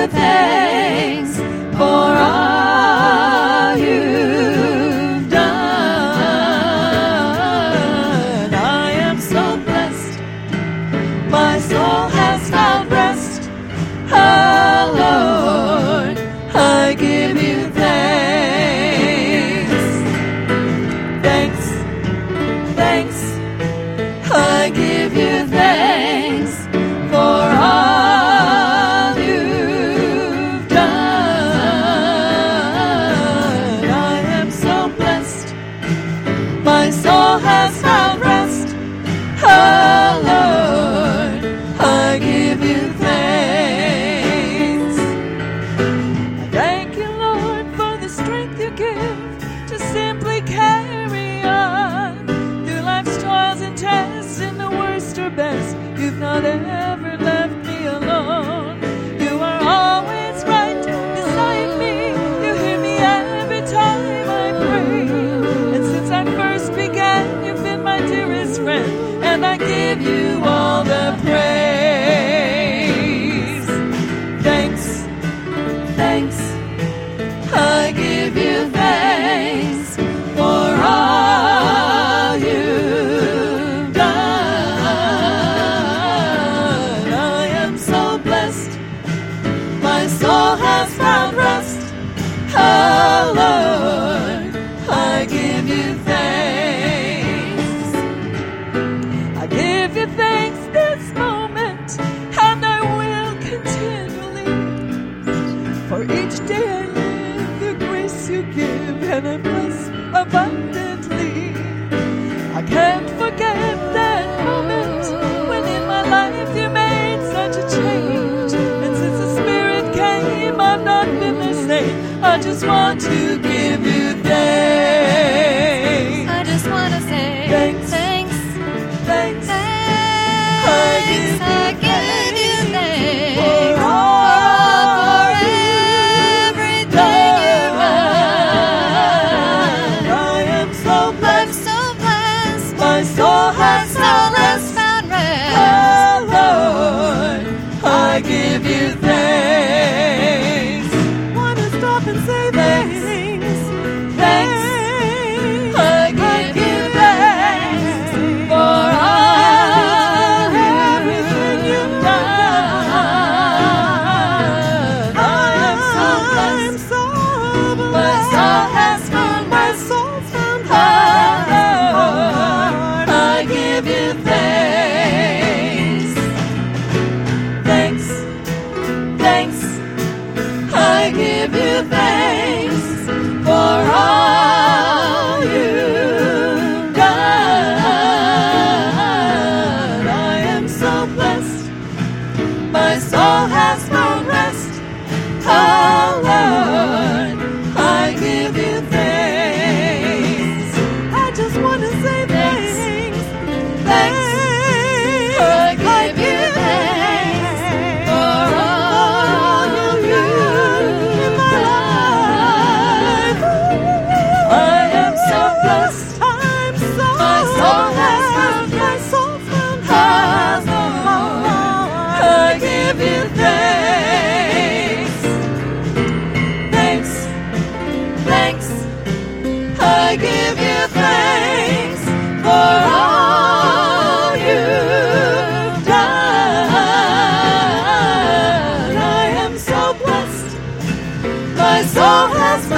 you thanks for all you've done. I am so blessed, my soul has found rest. Oh Lord, I give you thanks. Thanks, thanks, I give you thanks for all you've done. I am so blessed, my soul has found rest. Oh Lord, I give you thanks. I thank you, Lord, for the strength you give to simply carry on through life's trials and tests, in the worst or best. You've not ever left me alone. You are always right beside me. You hear me every time I pray. And since I first began, you've been my dearest friend, and I give you all the praise. Thanks, thanks, I give you thanks for all you've done. I am so blessed, my soul has found rest. Oh Lord, I give you thanks. I give you thanks this moment, and I will continually. For each day I live, the grace you give, and I bless abundantly. I can't forget that moment when in my life you made such a change. And since the Spirit came, I've not been the same. I just want to give you thanks. I just want to say Thanks. thanks. Thanks. Thanks. I give you thanks for for everything you've done. I am so I'm blessed, so blessed. my soul has found rest. Found rest. Oh Lord, I give you thanks. Wanna stop and say thanks. Thanks. I give you thanks for all everything you've done. I am so blessed. My soul has found rest. Oh Lord, I give you thanks. Thanks, thanks, I give you thanks for all you've done. I am so blessed, my soul has found rest. Oh Lord, I give you thanks. I just want to say thanks. Thanks. I give you thanks for all you've done in my life. I am so blessed. My soul has found rest. Oh Lord, I give you thanks. Thanks, thanks, I give you thanks for all you've done. I am so blessed, my soul has